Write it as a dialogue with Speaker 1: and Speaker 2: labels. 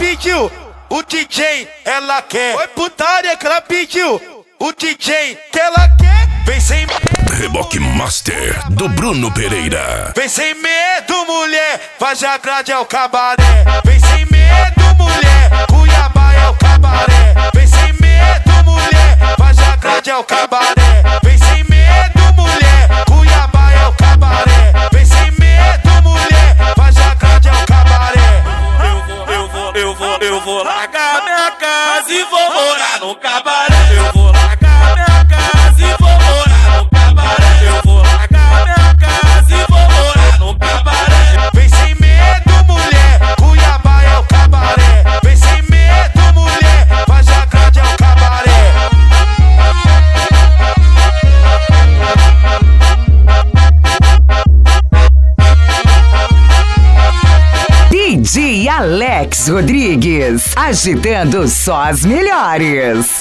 Speaker 1: pediu, o DJ ela quer. Foi putaria que ela pediu, o DJ que ela quer. Vem sem medo,
Speaker 2: Reboque Master do Bruno Pereira.
Speaker 1: vem sem medo, mulher, faz a grade é o cabaré. Vem sem medo, mulher, Cuiabá é o cabaré. Vem sem medo, mulher, faz a grade é o cabaré. Vem sem medo, mulher, Cuiabá é o cabaré. Vem sem medo, mulher, faz a grade é o cabaré.
Speaker 3: Eu vou largar minha casa e vou morar no cabaré. Eu vou largar minha casa e vou morar no cabaré. Eu vou largar minha casa e vou morar no cabaré.
Speaker 1: Vem sem medo, mulher, Cuiabá é o cabaré. Vem sem medo, mulher, faz a grade é o cabaré.
Speaker 4: DJ Alex Rodrigues, agitando só as melhores.